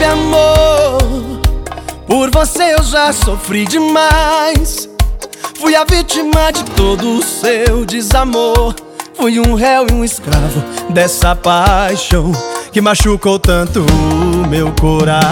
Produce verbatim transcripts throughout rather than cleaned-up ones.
Sabe, amor, por você eu já sofri demais. Fui a vítima de todo o seu desamor. Fui um réu e um escravo dessa paixão que machucou tanto o meu coração.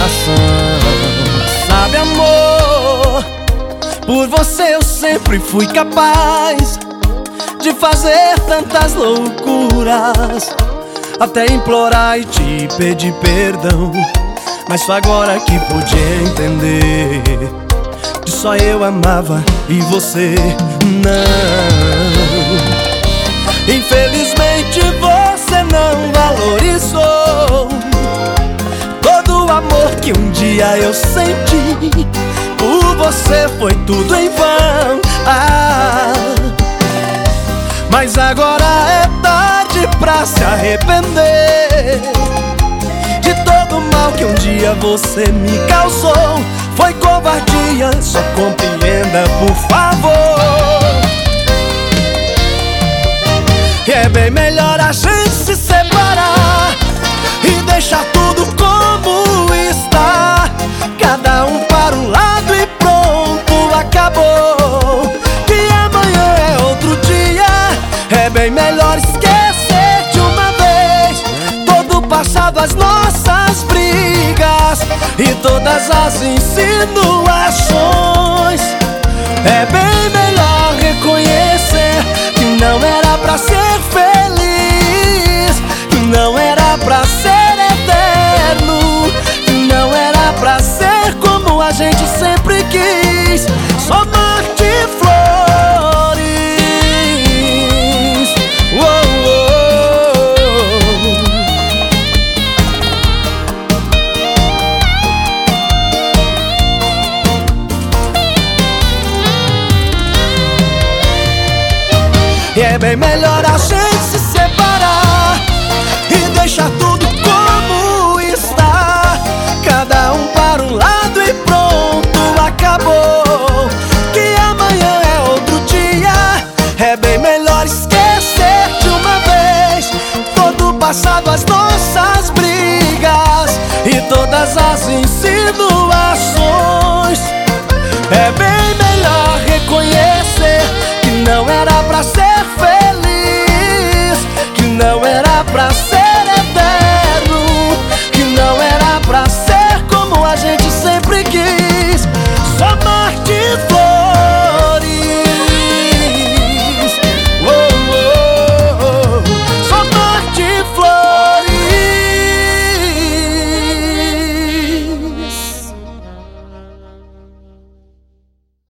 Sabe, amor, por você eu sempre fui capaz de fazer tantas loucuras, até implorar e te pedir perdão. Mas só agora que pude entender que só eu amava e você não. Infelizmente você não valorizou todo o amor que um dia eu senti. Por você foi tudo em vão. Ah, mas agora é tarde pra se arrepender de todo o mal que um dia você me causou. Foi covardia, só compreenda, por favor. E é bem melhor a gente se separar e deixar tudo como está. Cada um para um lado e pronto, acabou. Que amanhã é outro dia. É bem melhor esquecer de uma vez todo o passado, as nossas brigas e todas as insinuações. É bem melhor reconhecer que não era pra ser feliz, que não era pra ser eterno, que não era pra ser como a gente sempre quis. Só de flores. Uou, uou. E é bem melhor a gente